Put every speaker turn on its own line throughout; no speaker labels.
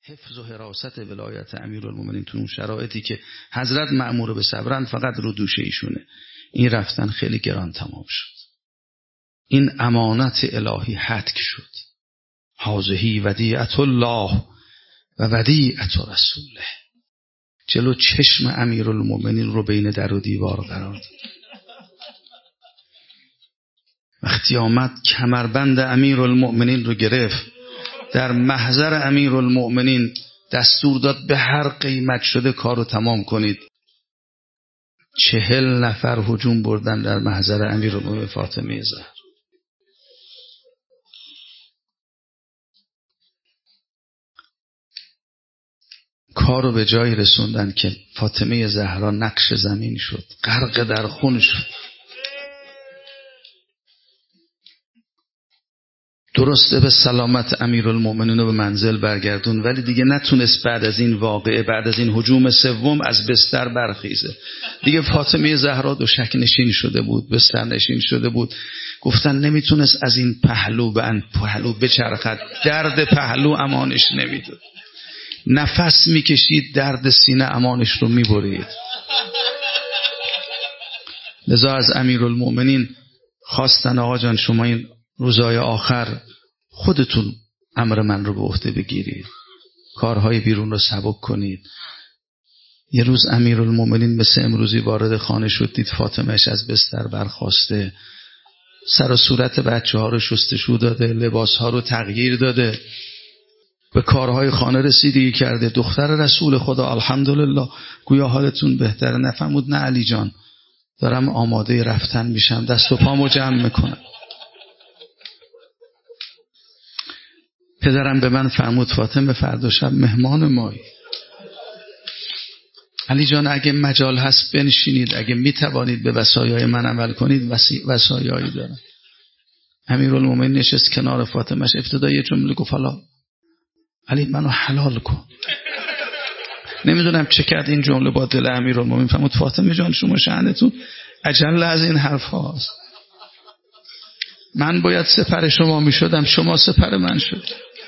حفظ و حراست ولایت امیرالمومنین تو اون شرایطی که حضرت مأمور به صبرن، فقط رو دوش ایشونه. این رفتن خیلی گران تمام شد. این امانت الهی حتک شد. هذه ودیعة الله و ودیعة رسوله. جلو چشم امیرالمومنین رو بین در و دیوار قرار داد. وقتی آمد کمربند امیرالمومنین رو گرفت، در محضر امیرالمومنین دستور داد به هر قیمت شده کارو تمام کنید. 40 نفر هجوم بردن در محضر امیرالمومنین فاطمه زهرا. کارو به جایی رسوندن که فاطمه زهرا نقش زمین شد، غرق در خون شد. درسته به سلامت امیرالمومنین رو به منزل برگردون، ولی دیگه نتونست بعد از این واقعه، بعد از این هجوم سوم از بستر برخیزه. دیگه فاطمه زهرا دوشک نشین شده بود، بستر نشین شده بود. گفتن نمیتونست از این پهلو به آن پهلو بچرخد، درد پهلو امانش نمیداد. نفس میکشید، درد سینه امانش رو میبرید. لذا از امیرالمومنین خواستن آقا جان شما این روزهای آخر خودتون امر من رو به عهده بگیرید، کارهای بیرون رو سبک کنید. یه روز امیرالمومنین مثل امروزی وارد خانه شد، دید فاطمهش از بستر برخاسته، سر و صورت بچه ها رو شستشو داده، لباس ها رو تغییر داده، به کارهای خانه رسیدگی کرده. دختر رسول خدا الحمدلله گویا حالتون بهتره؟ نفهمود نه علی جان، دارم آماده رفتن میشم، دست و پامو جمع میکنم. پدرم به من فرمود فاطمه فردا شب مهمان مایی. علی جان اگه مجال هست بنشینید، اگه میتوانید به وصایای من عمل کنید. وصایایی دارم. امیرالمومنین نشست کنار فاطمهش، ابتدای جمله گفت حالا علی منو حلال کن. نمیدونم چه کرد این جمله با دل امیرالمومنین. فرمود فاطمه جان شما شأنتون اجل از این حرف هاست. من باید سپر شما میشدم، شما سپر من شد.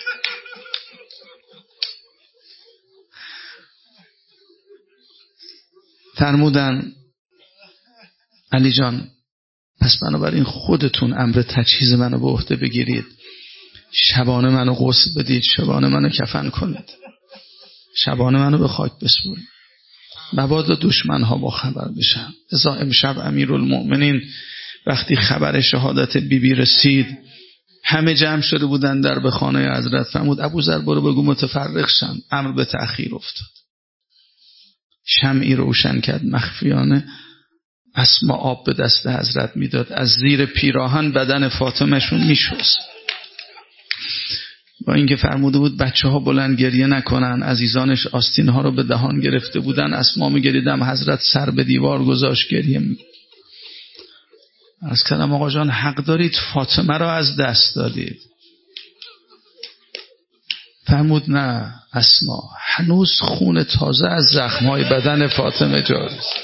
فرمودن علی جان پس بنابراین خودتون امر تجهیز منو به عهده بگیرید، شبانه منو غسل بدید، شبانه منو کفن کنید، شبانه منو به خاک بسپرید، مبادا دشمن ها با خبر بشن. ازا امشب امیرالمومنین وقتی خبر شهادت بیبی رسید، همه جمع شده بودن در به خانه حضرت. فرمود ابوذر برو بگو متفرق شن. امر به تأخیر افتاد. شمعی روشن کرد مخفیانه، اسما آب به دست حضرت میداد، از زیر پیراهن بدن فاطمه شون میشست. با اینکه فرموده بود بچه ها بلند گریه نکنن، عزیزانش آستین ها رو به دهان گرفته بودن، اسما میگریدم، حضرت سر به دیوار گذاشت گریه میکنه. از کلام آقا جان حق دارید، فاطمه را از دست دادید. فرمود نه اسما، هنوز خون تازه از زخمهای بدن فاطمه جاری است،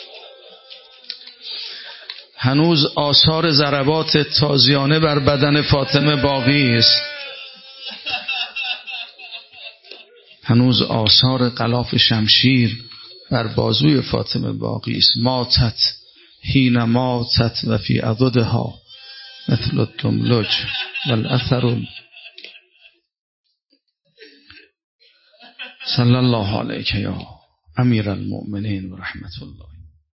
هنوز آثار ضربات تازیانه بر بدن فاطمه باقی است، هنوز آثار غلاف شمشیر بر بازوی فاطمه باقی است. ماتت حین ماتت و فی عضدها مثل الدملج والاثر. صلی الله علیک یا امیر المؤمنین و رحمت الله.